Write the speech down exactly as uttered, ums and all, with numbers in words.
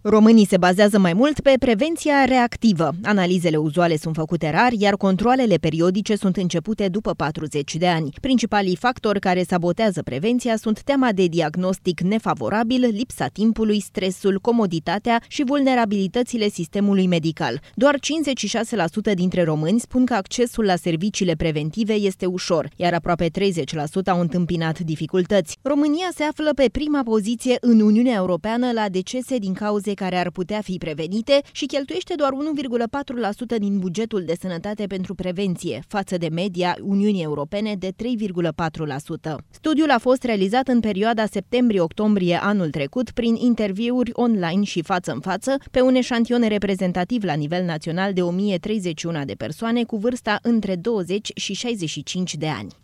Românii se bazează mai mult pe prevenția reactivă. Analizele uzuale sunt făcute rar, iar controalele periodice sunt începute după patruzeci de ani. Principalii factori care sabotează prevenția sunt teama de diagnostic nefavorabil, lipsa timpului, stresul, comoditatea și vulnerabilitățile sistemului medical. Doar cincizeci și șase la sută dintre români spun că accesul la serviciile preventive este ușor, iar aproape treizeci la sută au întâmpinat dificultăți. România se află pe prima poziție în Uniunea Europeană la decese din cauze care ar putea fi prevenite și cheltuiește doar unu virgulă patru la sută din bugetul de sănătate pentru prevenție, față de media Uniunii Europene de trei virgulă patru la sută. Studiul a fost realizat în perioada septembrie-octombrie anul trecut prin interviuri online și față în față pe un eșantion reprezentativ la nivel național de o mie treizeci și unu de persoane cu vârsta între douăzeci și șaizeci și cinci de ani.